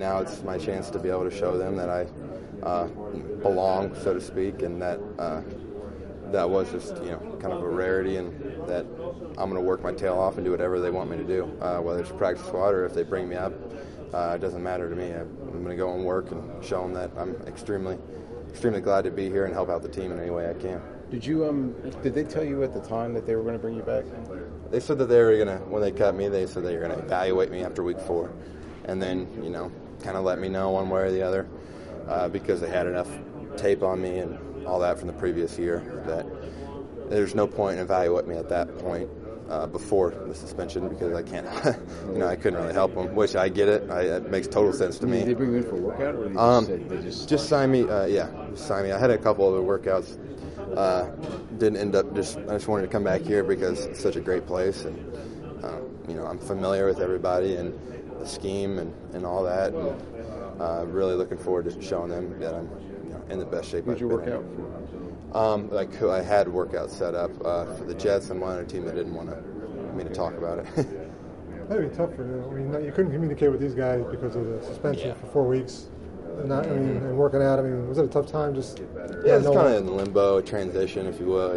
now it's my chance to be able to show them that I belong, so to speak, and that that was just kind of a rarity, and that I'm going to work my tail off and do whatever they want me to do, whether it's practice squad or if they bring me up. It doesn't matter to me. I'm going to go and work and show them that I'm extremely glad to be here and help out the team in any way I can. Did they tell you at the time that they were going to bring you back? They said that they were going to, when they cut me, they said they were going to evaluate me after week 4, and then kind of let me know one way or the other, because they had enough tape on me and all that from the previous year that there's no point in evaluating me at that point before the suspension, because I can't, I couldn't really help them, which I get it. It makes total sense to me. Did they bring you in for a workout, or they just sign me? Sign me. I had a couple other workouts. Didn't end up. I just wanted to come back here because it's such a great place, and I'm familiar with everybody and the scheme and all that, and really looking forward to showing them that I'm in the best shape. Who'd you work out for? I had workouts set up for the Jets and one other team that didn't want me to talk about it. That'd be tough for you. I mean, you couldn't communicate with these guys because of the suspension for 4 weeks. And working out. I mean, was it a tough time? Just it's kind of in limbo, a transition, if you will.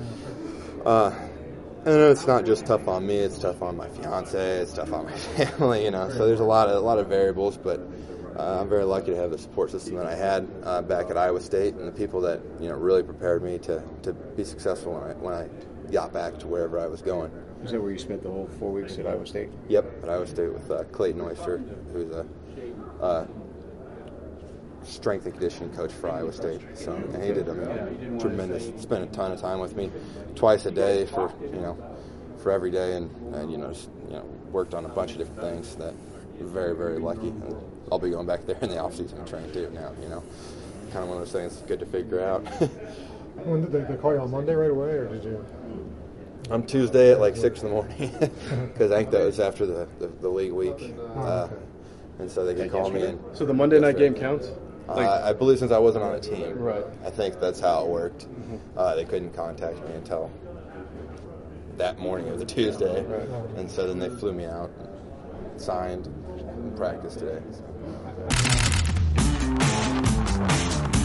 And it's not just tough on me; it's tough on my fiance, it's tough on my family. So there's a lot of variables, but I'm very lucky to have the support system that I had back at Iowa State, and the people that really prepared me to be successful when I got back to wherever I was going. Is that where you spent the whole 4 weeks at Iowa State? Yep, at Iowa State with Clayton Oyster, who's a strength and conditioning coach for Iowa State. So, and he did tremendous. Spent a ton of time with me, twice a day for every day, and worked on a bunch of different things. That very, very lucky. And I'll be going back there in the off season and train too now. Kind of one of those things. Good to figure out. When did they call you on Monday right away, or did you? I'm Tuesday at 6 in the morning, because I think that was after the league week, and so they could call me. And so the Monday night game counts. I believe since I wasn't on a team, right? I think that's how it worked. They couldn't contact me until that morning of the Tuesday, and so then they flew me out, signed, and practiced today. So.